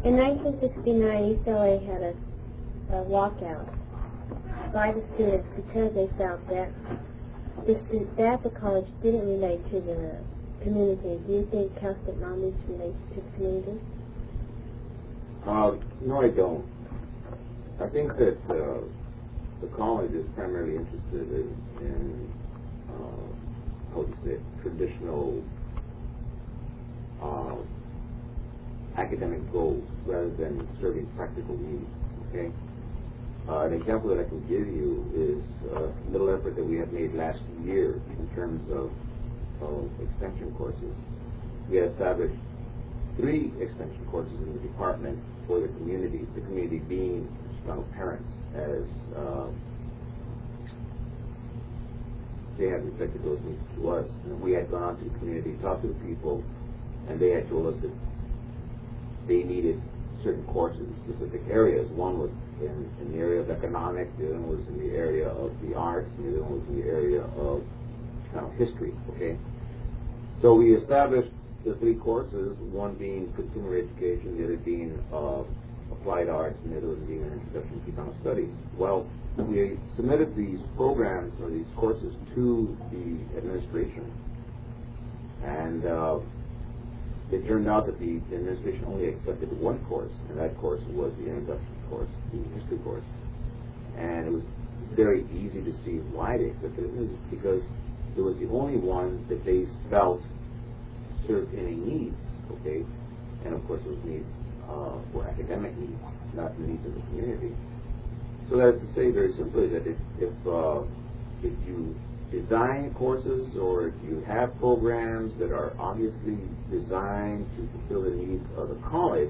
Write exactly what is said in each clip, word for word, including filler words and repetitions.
In nineteen sixty-nine, U C L A had a, a walkout by the students because they felt that the, stu- that the college didn't relate to the community. Do you think Cal State Long Beach relates to the community? Uh, no, I don't. I think that uh, the college is primarily interested in, in uh, how would you say it, traditional uh, academic goals rather than serving practical needs. Okay. Uh, an example that I can give you is a little effort that we have made last year in terms of, of extension courses. We had established three extension courses in the department for the community, the community being Chicano parents, as uh, they had reflected those needs to us. And we had gone to the community, talked to the people, and they had told us that they needed certain courses in specific areas. One was in, in the area of economics, the other one was in the area of the arts, and the other one was in the area of kind of history, okay? So we established the three courses, one being consumer education, the other being uh, applied arts, and the other one being an introduction to Chicano studies. Well, we submitted these programs or these courses to the administration, and uh, it turned out that the administration only accepted one course, and that course was the introduction course, the history course. And it was very easy to see why they accepted it. It was because it was the only one that they felt served any needs, okay? And of course those needs uh, were academic needs, not the needs of the community. So that is to say very simply that if, if, uh, if you design courses or if you have programs that are obviously designed to fulfill the needs of the college,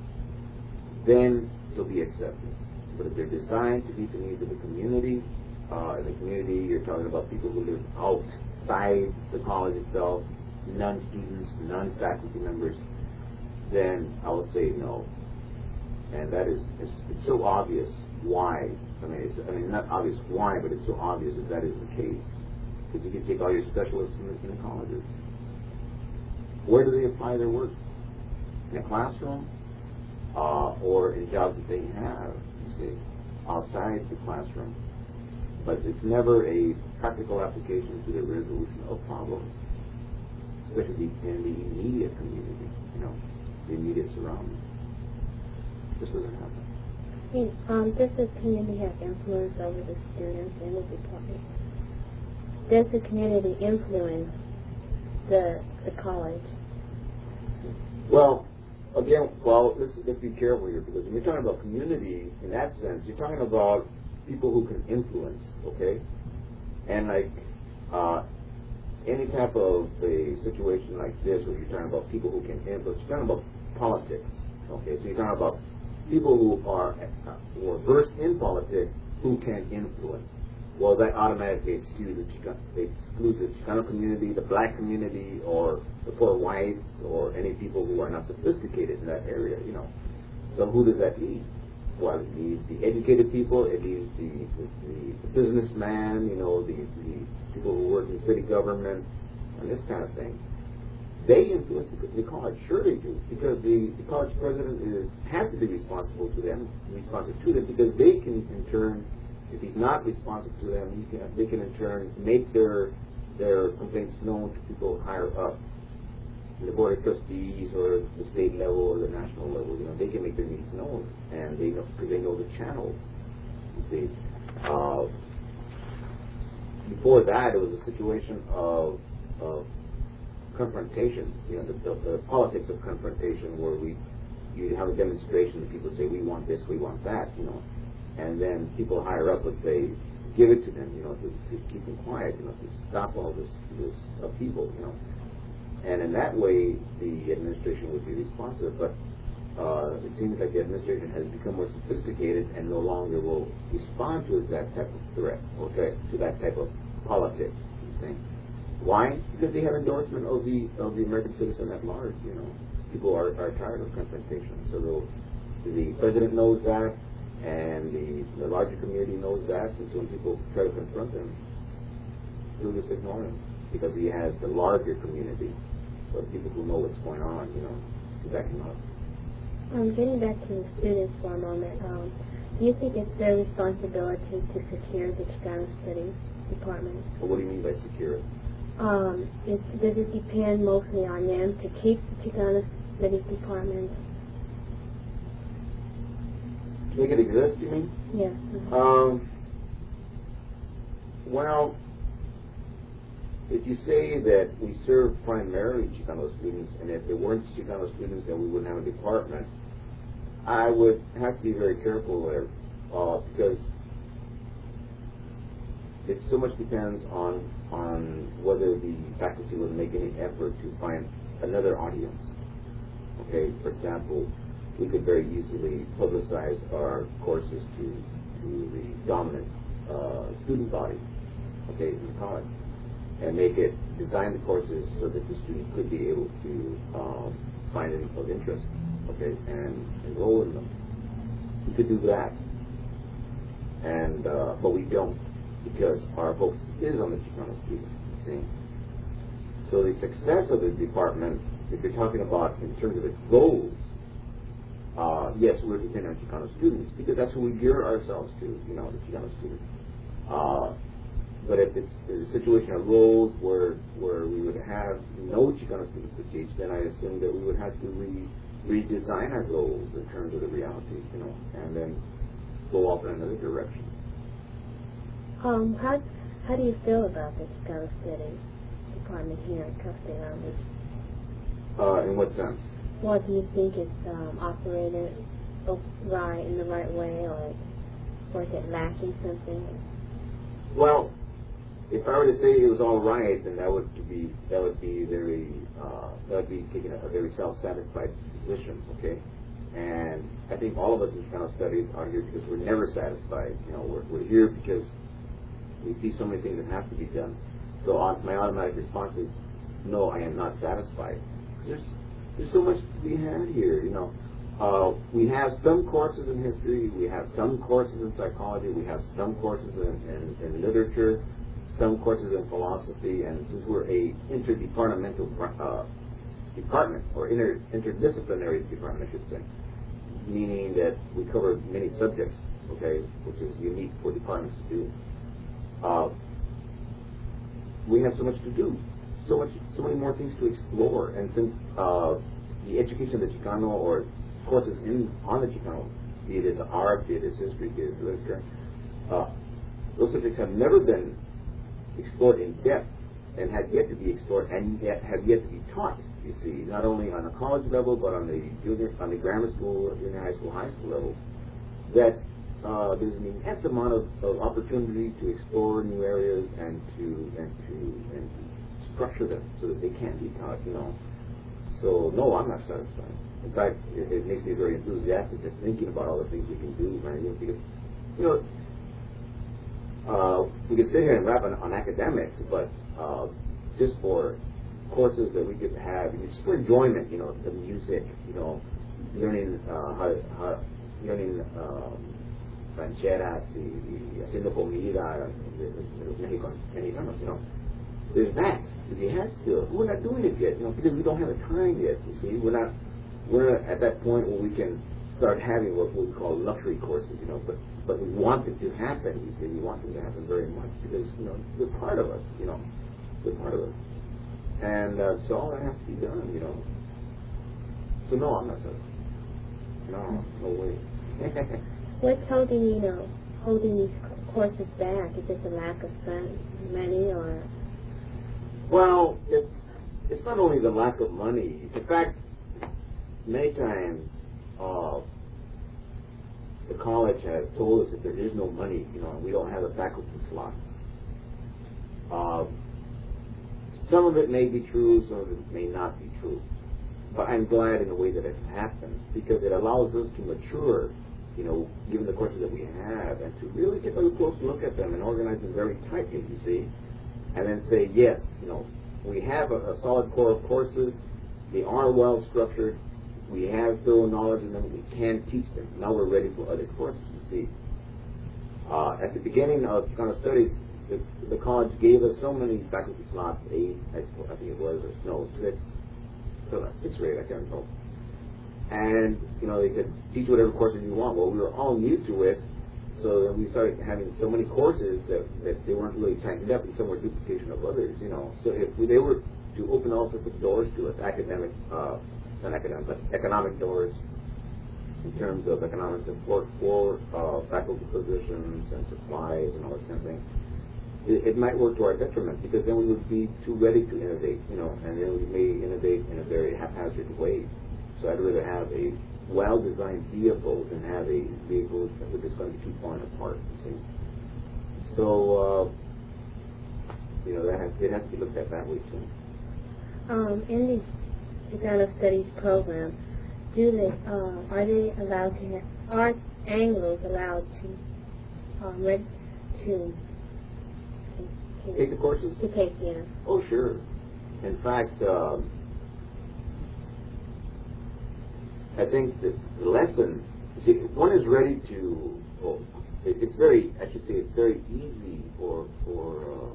then they'll be accepted. But if they're designed to meet the needs of the community, uh, in the community you're talking about people who live outside the college itself, non-students, non-faculty members, then I would say no. And that is, it's, it's so obvious why. I mean, it's, I mean, not obvious why, but it's so obvious that that is the case. Because you can take all your specialists in the, in the colleges. Where do they apply their work? In a classroom? Uh, or in jobs that they have, you see, outside the classroom. But it's never a practical application to the resolution of problems, especially in the immediate community, you know, the immediate surroundings. This doesn't happen. Hey, um, does the community have influence over the students in the department? Does the community influence the the college? Well, again, well, let's, let's be careful here, because when you're talking about community, in that sense, you're talking about people who can influence, okay? And like uh, any type of a situation like this, where you're talking about people who can influence, you're talking about politics, okay? So you're talking about people who are, uh, who are versed in politics who can influence. Well, that automatically excuses the Chicano, excludes the Chicano community, the black community, or the poor whites, or any people who are not sophisticated in that area, you know. So who does that leave? Well, it leaves the educated people, it leaves the, the, the businessman, you know, the, the people who work in city government, and this kind of thing. They influence the, the college, sure they do, because the, the college president is, has to be responsible to them, responsive to them, because they can, in turn, if he's not responsive to them, he can, they can in turn make their their complaints known to people higher up, the board of trustees or the state level or the national level. You know, they can make their needs known, and they know because they know the channels. You see, uh, before that, it was a situation of of confrontation. You know, the, the, the politics of confrontation, where we you have a demonstration and people say we want this, we want that. You know. And then people higher up would say, give it to them, you know, to, to keep them quiet, you know, to stop all this, this upheaval, you know. And in that way, the administration would be responsive. But uh, it seems like the administration has become more sophisticated and no longer will respond to that type of threat, or threat, to that type of politics, you see. Why? Because they have endorsement of the of the American citizen at large, you know. People are, are tired of confrontation. So the president knows that, and the, the larger community knows that, and so when people try to confront him, he'll just ignore him, because he has the larger community, or people who know what's going on, you know, to back him up. Um, getting back to the students for a moment, um, do you think it's their responsibility to secure the Chicano Studies department? Well, what do you mean by secure? Um, is, does it depend mostly on them to keep the Chicano Studies department? To make it exist, you mean? Yes. Mm-hmm. Um, well, if you say that we serve primarily Chicano students, and if there weren't Chicano students, then we wouldn't have a department, I would have to be very careful there, uh, because it so much depends on on whether the faculty would make any effort to find another audience. Okay, for example, we could very easily publicize our courses to to the dominant uh, student body, okay, in the college, and make it design the courses so that the student could be able to um, find them of interest, okay, and enroll in them. We could do that, and uh, but we don't, because our focus is on the Chicano students. You see, so the success of the department, if you're talking about in terms of its goals, uh, yes, we're dependent on Chicano students because that's who we gear ourselves to, you know, the Chicano students. Uh, But if it's a situation arose where where we would have no Chicano students to teach, then I assume that we would have to re redesign our goals in terms of the realities, you know, and then go off in another direction. Um, how how do you feel about the Chicano Studies department here at Castellanos? Uh, in what sense? Well, do you think it's um, operated right in the right way, or or is it lacking something? Well, if I were to say it was all right, then that would be that would be very uh, that would be taking a, a very self-satisfied position, okay? And I think all of us in Chicano Studies are here because we're never satisfied. You know, we're we're here because we see so many things that have to be done. So on, my automatic response is, no, I am not satisfied. There's there's so much to be had here. You know, uh, we have some courses in history, we have some courses in psychology, we have some courses in, in, in literature, some courses in philosophy, and since we're a interdepartmental uh, department, or inter interdisciplinary department, I should say, meaning that we cover many subjects, okay, which is unique for departments to do. Uh, we have so much to do, so much, so many more things to explore, and since uh, the education of the Chicano, or courses in on the Chicano, be it as art, be it as history, be it as literature, uh, those subjects have never been explored in depth, and have yet to be explored, and yet have yet to be taught. You see, not only on a college level, but on the junior, on the grammar school, junior high school, high school level. That uh, there's an immense amount of, of opportunity to explore new areas and to and to and to structure them so that they can be taught. You know, so no, I'm not satisfied. In fact, it, it makes me very enthusiastic just thinking about all the things we can do, right? Because you know. Uh, we could sit here and rap on, on academics, but uh, just for courses that we could have, just for enjoyment, you know, the music, you know, learning uh, how, how learning um, rancheras, y, y haciendo comida, de, de los mexicanos, you know. There's that to be had still. We're not doing it yet, you know, because we don't have the time yet. You see, we're not we're not at that point where we can start having what we call luxury courses, you know, but. But we want it to happen, you see, we want them to happen very much because, you know, they're part of us, you know, they're part of us. And uh, so all that has to be done, you know. So no, I'm not satisfied. No, no way. What's holding, you know, holding these courses back? Is it the lack of fun, money, or? Well, it's, it's not only the lack of money. In fact, many times, uh, the college has told us that there is no money, you know, and we don't have the faculty slots. Uh, some of it may be true, some of it may not be true. But I'm glad in the way that it happens because it allows us to mature, you know, given the courses that we have, and to really take a close look at them and organize them very tightly, you see, and then say, yes, you know, we have a, a solid core of courses, they are well structured, we have thorough knowledge in them, we can teach them. Now we're ready for other courses, you see. Uh, at the beginning of Chicano Studies, the, the college gave us so many faculty slots, eight, I, suppose, I think it was, or no, six, so six or eight, I can't recall. And, you know, they said, teach whatever courses you want. Well, we were all new to it, so then we started having so many courses that, that they weren't really tightened up, and some were duplication of others, you know. So if we, they were to open all sorts of doors to us, academic, uh, not academic, but economic doors, in terms of economic support for uh, faculty positions and supplies and all this kind of thing, it, it might work to our detriment, because then we would be too ready to innovate, you know, and then we may innovate in a very haphazard way. So I'd rather have a well-designed vehicle than have a vehicle that we're just going to be too far apart, you see. So, uh, you know, that has, it has to be looked at that way, too. Um, in the Chicano Studies program, do they, uh, are they allowed to have, are Anglos allowed to, um, read, to, to take the courses? To take, yeah. Oh, sure. In fact, um, I think that the lesson, see, one is ready to, well, it, it's very, I should say, it's very easy for, for, um,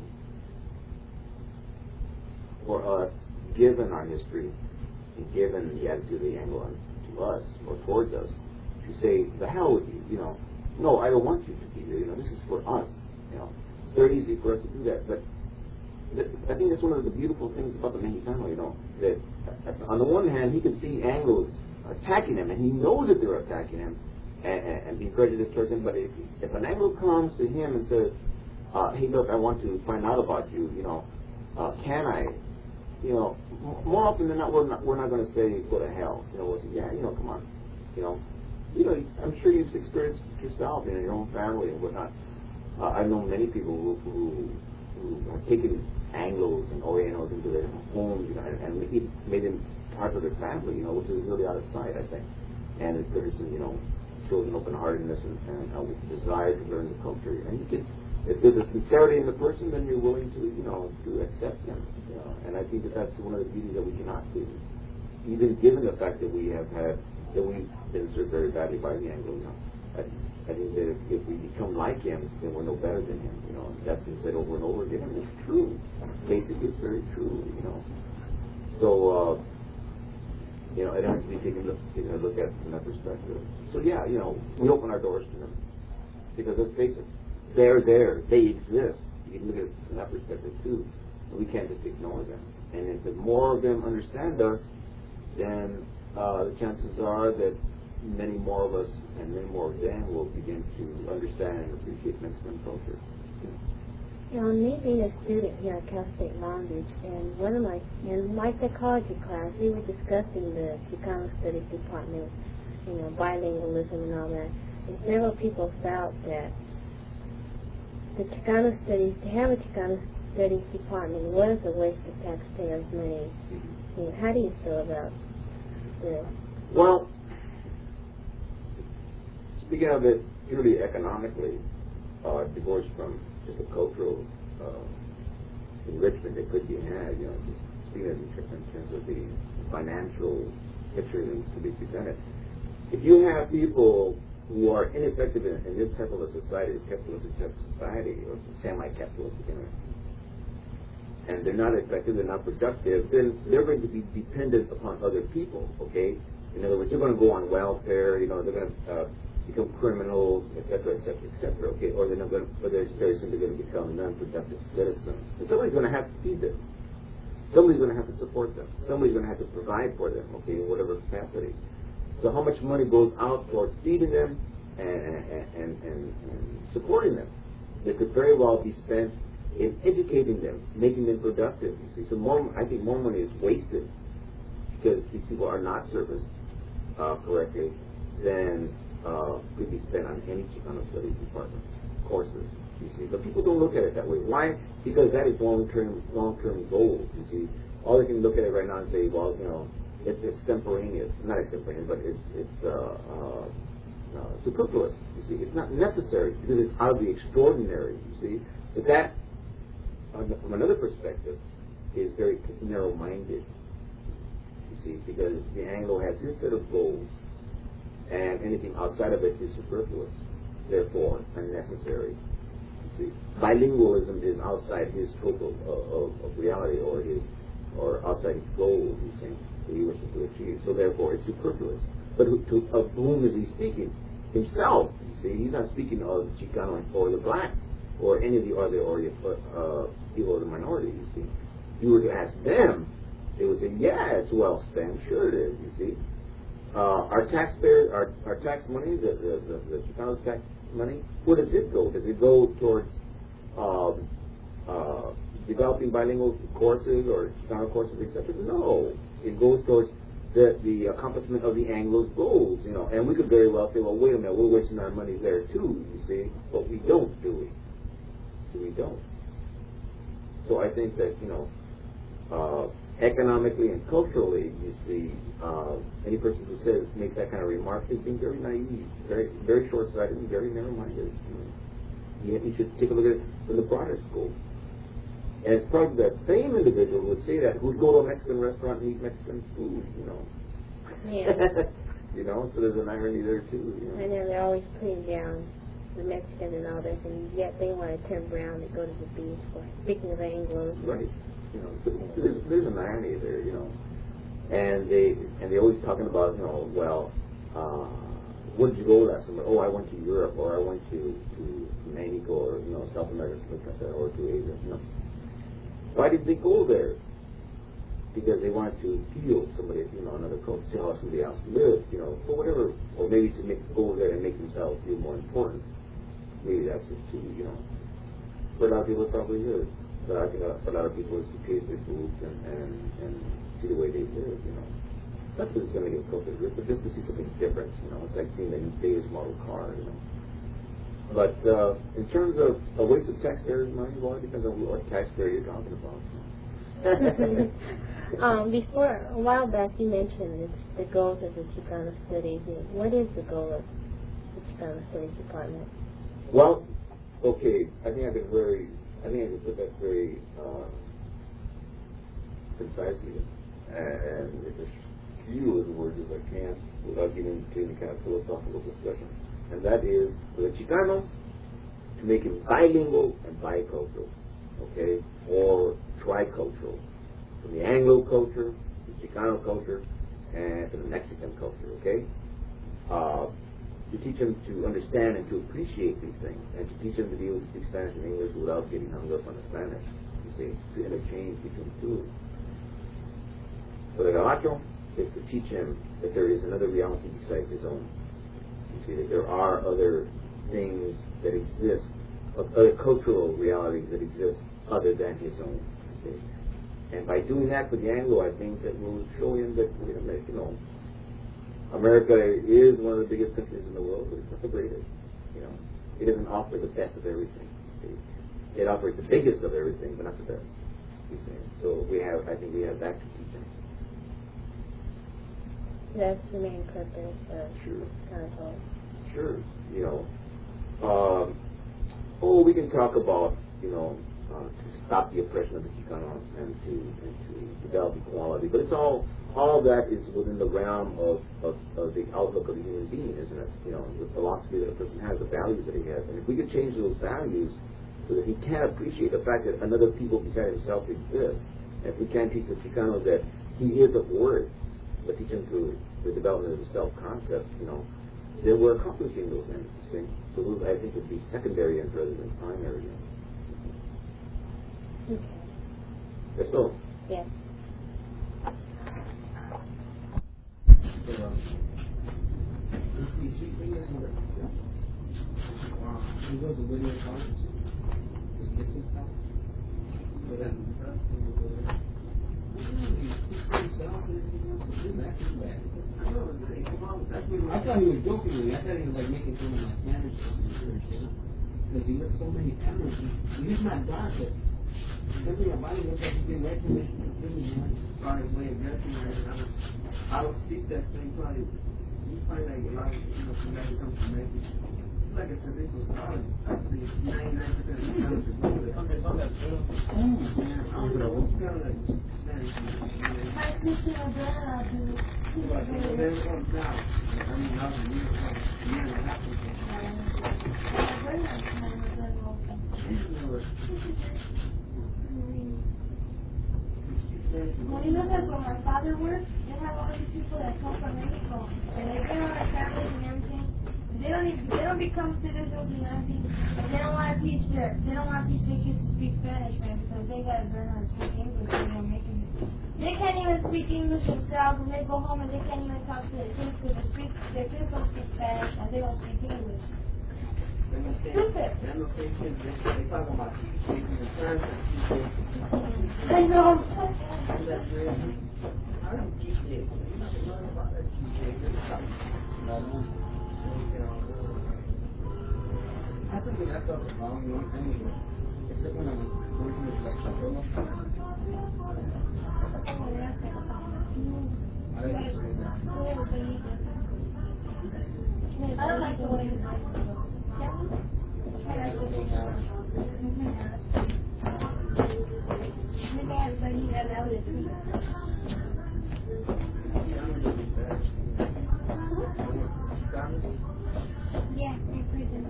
for us, given our history, and given the attitude of the Anglo to us, or towards us, to say, the hell with you, you know, no, I don't want you to be here, you know, this is for us, you know. It's very easy for us to do that, but th- I think that's one of the beautiful things about the Mexicano, you know, that on the one hand, he can see Anglos attacking him, and he knows that they're attacking him, and, and, and be prejudiced towards him, but if, if an Anglo comes to him and says, uh, hey, look, I want to find out about you, you know, uh, can I, you know, more often than not, we're not, we're not going to say, go to hell. You know, we'll say, yeah, you know, come on. You know, you know, I'm sure you've experienced it yourself, you know, your own family and whatnot. Uh, I've known many people who, who, who have taken Anglos and Orientals into their homes, you know, and, and maybe made them parts of their family, you know, which is really out of sight, I think. And it there's, you know, shows an open-heartedness and, and a desire to learn the culture. And you can, if there's a sincerity in the person, then you're willing to, you know, to accept them. You know? And I think that that's one of the beauties that we cannot do. Even given the fact that we have had, that we've been served very badly by the Anglo, you know. I, I think that if, if we become like him, then we're no better than him, you know. And that's been said over and over again. And it's true. Basically, it's very true, you know. So, uh, you know, it has to be taken a look, taken a look at from that perspective. So, yeah, you know, we open our doors to them. Because let's face it, they're there. They exist. You can look at it from that perspective, too. And we can't just ignore them. And if the more of them understand us, then uh, the chances are that many more of us and many more of them will begin to understand and appreciate Mexican culture. You know, me being a student here at Cal State Long Beach, and one of my, in my psychology class, we were discussing the Chicano Studies Department, you know, bilingualism and all that, and several people felt that the Chicano Studies, to have a Chicano Studies Department was a waste of taxpayers' money. You know, how do you feel about this? Well, speaking of it purely economically, uh, divorced from just a cultural uh, enrichment that could be had, you know, just speaking of it in terms of the financial picture to be presented. If you have people who are ineffective in, in this type of a society, this capitalistic type of society, or semi-capitalistic, you know, and they're not effective, they're not productive, then they're going to be dependent upon other people, okay? In other words, they're going to go on welfare, you know, they're going to uh, become criminals, et cetera, et cetera, et cetera, okay? Or they're not going to, or they're very simply going to become non-productive citizens. And somebody's going to have to feed them. Somebody's going to have to support them. Somebody's going to have to provide for them, okay, in whatever capacity. So how much money goes out towards feeding them and, and, and, and, and supporting them? That could very well be spent in educating them, making them productive, you see. So more, I think more money is wasted because these people are not serviced uh, correctly than uh, could be spent on any Chicano Studies Department courses, you see. But people don't look at it that way. Why? Because that is long-term long-term goals, you see. All they can look at it right now and say, well, you know, it's extemporaneous, not extemporaneous, but it's it's uh, uh, uh, superfluous, you see. It's not necessary because it's out of the extraordinary, you see. But that, from another perspective, is very narrow-minded, you see, because the Anglo has his set of goals, and anything outside of it is superfluous, therefore unnecessary. You see, bilingualism is outside his scope of, of, of reality, or his, or outside his goal, he's saying, that he wishes to achieve. So therefore, it's superfluous. But who, to, of whom is he speaking? Himself. You see, he's not speaking of Chicano or the black or any of the other Orient, uh, people of the minority. You see, if you were to ask them, they would say, "Yeah, it's well spent. Sure it is." You see, uh, our taxpayer, our, our tax money, the the, the, the Chicano's tax money, where does it go? Does it go towards um, uh, developing bilingual courses or Chicano courses, et cetera? No, it goes towards the the accomplishment of the Anglo's goals. You know, and we could very well say, "Well, wait a minute, we're wasting our money there too." You see, but we don't do it. So we don't. So I think that you know. Uh, Economically and culturally, you see, uh, any person who says makes that kind of remark is being very naive, very very short-sighted, and very narrow-minded. You know. You should take a look at it from the broader scope. And it's probably that same individual who would say that who'd go to a Mexican restaurant and eat Mexican food, you know. Yeah. You know, so there's an irony there too. You know. I know they're always putting down the Mexican and all this, and yet they want to turn brown and go to the beach. For speaking of Anglos. Right. You know, so there's, there's an irony there, you know, and they and they always talking about, you know, well, uh, where did you go last summer? Oh, I went to Europe, or I went to to Mexico, or you know, South America, something like that, or to Asia. You know, why did they go there? Because they wanted to feel somebody, you know, another culture, see how somebody else lived, you know, or whatever, or maybe to make go over there and make themselves feel more important. Maybe that's it too, you know. For a lot of people, it probably is. But I think a lot of people to taste their foods and, and, and see the way they live, you know. Not that it's going to get culture rich, but just to see something different, you know. It's like seeing the latest model car, you know. But uh, in terms of a waste of taxpayers' money, well, it depends on what taxpayer you're talking about. um, before, a while back, you mentioned it's the goals of the Chicano Studies. What is the goal of the Chicano Studies Department? Well, okay, I think I could very... I think I can put that very uh, concisely and as few of the words as I can without getting into any kind of philosophical discussion. And that is for the Chicano to make him bilingual and bicultural, okay, or tricultural, from the Anglo culture, the Chicano culture, and to the Mexican culture, okay? Uh, to teach them to understand and to appreciate these things, and to teach them to be able to speak Spanish and English without getting hung up on the Spanish, you see, to interchange between the two. For the Gabacho, is to teach him that there is another reality besides his own. You see, that there are other things that exist, other cultural realities that exist other than his own, you see. And by doing that for the Anglo, I think that we'll show him that, you know, America is one of the biggest countries in the world, but it's not the greatest. You know, it doesn't offer the best of everything. You see, it offers the biggest of everything, but not the best. You see, so we have, I think, we have that to teach them. That's the main purpose of Sure. Chicano. Sure. You know, um, oh, we can talk about, you know, uh, to stop the oppression of the Chicano and to and to develop equality, but it's all. All of that is within the realm of, of, of the outlook of the human being, isn't it? You know, the philosophy that a person has, the values that he has. And if we could change those values so that he can appreciate the fact that another people beside himself exist, and if we can teach the Chicano that he is of worth, but teach him to the development of the self-concept, you know, then we're accomplishing those ends, you see? So those, I think, would be secondary ends rather than primary ends. Okay. Yes, so? Yes. So, um, this these three singers in the wow, he goes to video conference, just gets some stuff. But then, uh, he will go there. He speaks for himself and everything else. Isn't that too bad? I know, I thought he was joking with me. I thought he was like making fun of my Spanish church, because he looks so many cameras. He's not dark, but everything about him looks like he's been recognition and singing, you know, as far as way of dressing and everything. I would speak that same probably, you probably like a lot of, you know, some guys who come from Mexico. Like I said, this was solid. I think ninety-nine percent of the time it's going to the on that too. Ooh, man, I don't know. It's kind of like Spanish. My sister and brother are doing it. But then it comes out. I mean, I was a year and a half ago. Well, you know that when my father worked, they have all these people that come from Mexico, and they bring all their families and everything. They don't even, they don't become citizens or nothing. And they don't want to teach their they don't want to teach their kids to speak Spanish, man, because they gotta learn how to speak English when they're making it. They can't even speak English themselves, and they go home and they can't even talk to their kids because their, speak, their kids don't speak Spanish and they don't speak English. Stupid. They're the same kids. They talk about speaking the terms and teaching. I know. That's really. I don't teach it. You know, learn about that teaching. No. That's something I thought a long, long time ago. Except when I was working with like Chaperone. I didn't say that. I don't like the way you like it. Maybe everybody had out it. Yeah, they're pretty.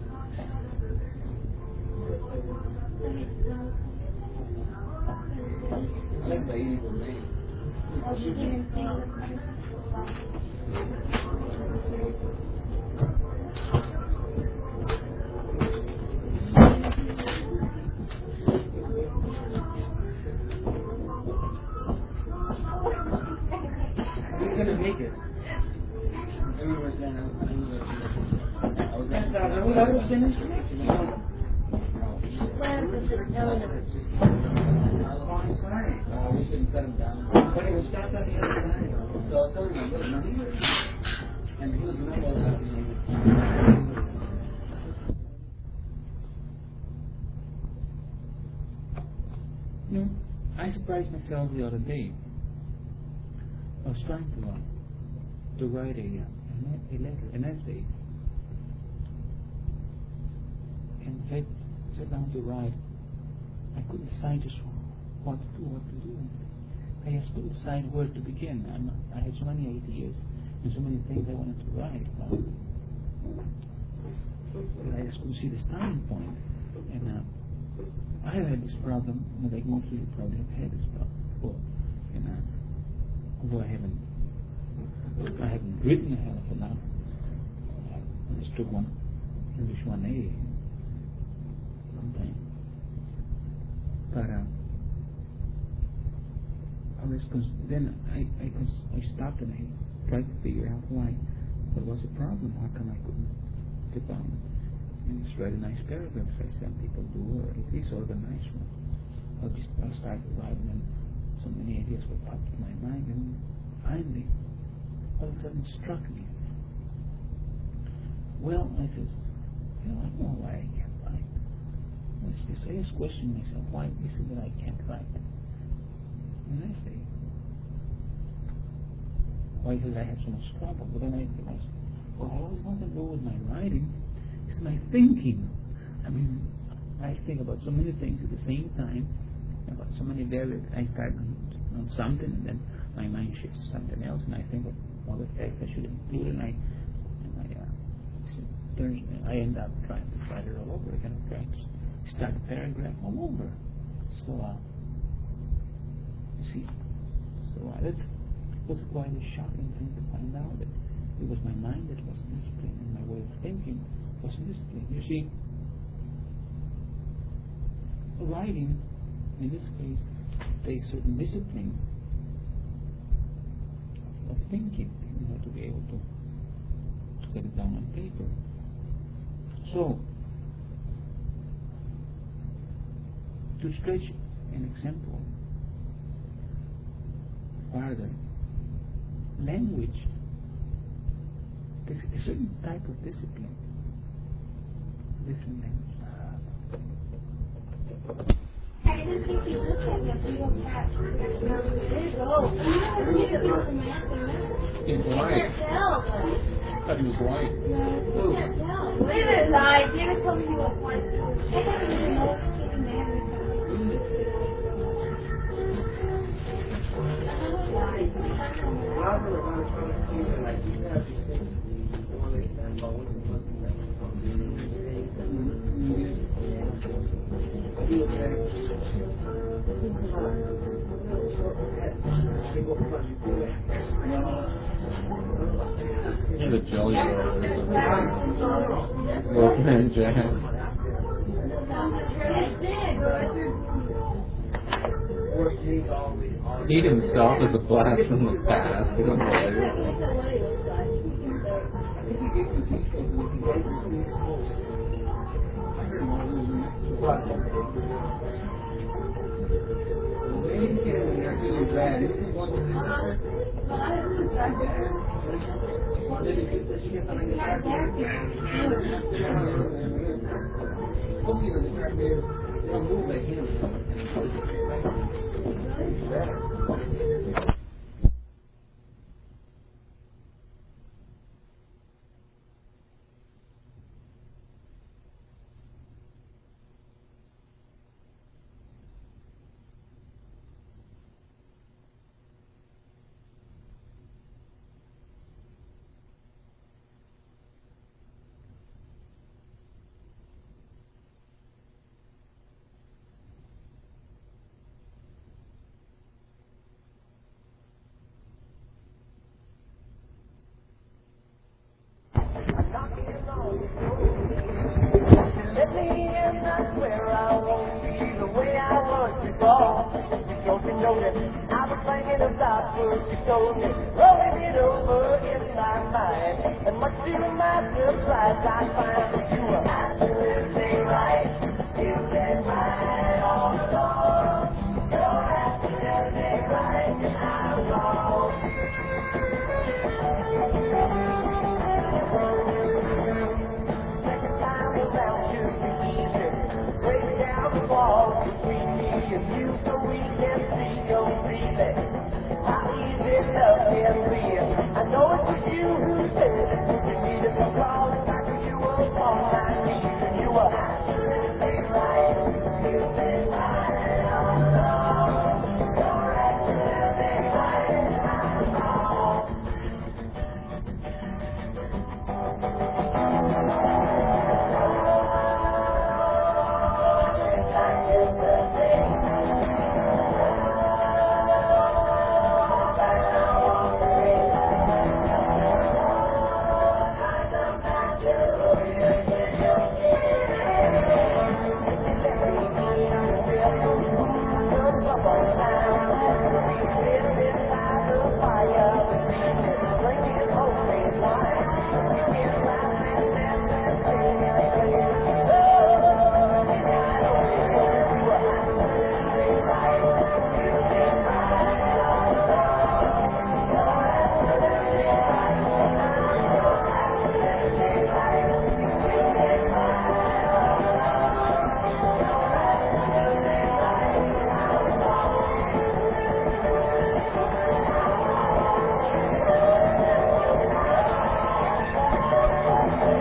I like the evil name. Oh, you didn't say We're gonna make it. Everywhere down. I was going to finish. I'm sorry. Uh, we shouldn't cut him down. But he was stopped on the other side. So I was telling him, look, no, he was. And he was not all that. You know, I surprised myself the other day. I was trying to uh, to write a, uh, a letter, an essay. And if I sat down to write, I couldn't decide just what to do, what to do. I just couldn't decide where to begin. I'm, I had so many ideas and so many things I wanted to write about. But I just couldn't see the starting point. And uh, I have had this problem, like most of you probably have had this problem before. And uh, although I haven't, I haven't written a hell of a lot, I just took one English one A sometime. But uh, I was cons- then I I, cons- I stopped and I tried to figure out why, what was the problem? How come I couldn't get down and just write a nice paragraph like some people do, or at least organize one? I'll just I started writing and so many ideas were popped in my mind, and finally, all of a sudden, it struck me. Well, I said, you know, I don't know why I can't write. I just, I just question myself, why is it that I can't write? And I say, why is it I have so much trouble? But then I think, well, it has nothing to do with my writing. It's my thinking. I mean, I think about so many things at the same time. About so many various, I start on, on something, and then my mind shifts to something else, and I think of all the text I should include, and I, and I, uh, turn, I end up trying to write it all over again, trying to start a paragraph all over. So, uh, you see, so uh, that's was quite a shocking thing to find out that it was my mind that was disciplined, and my way of thinking was disciplined. You see, writing, in this case, takes certain discipline of thinking in order to be able to, to get it down on paper. So, to stretch an example farther, language takes a certain type of discipline. Different language. I didn't think you looked at the real cat. There you go. It's white. I thought he was white. No. Wait a minute, I didn't tell me you were white. I don't even know what's keeping the hair. However, I was trying to see that, like, you have these things, you want to understand about what's the most important from doing anything. Feel that. Think about it. Think about it. cellular or something. Wolfman Jack. He himself is a blast from the past. It's unbelievable.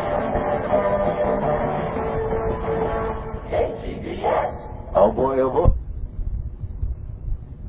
Oh boy, oh boy.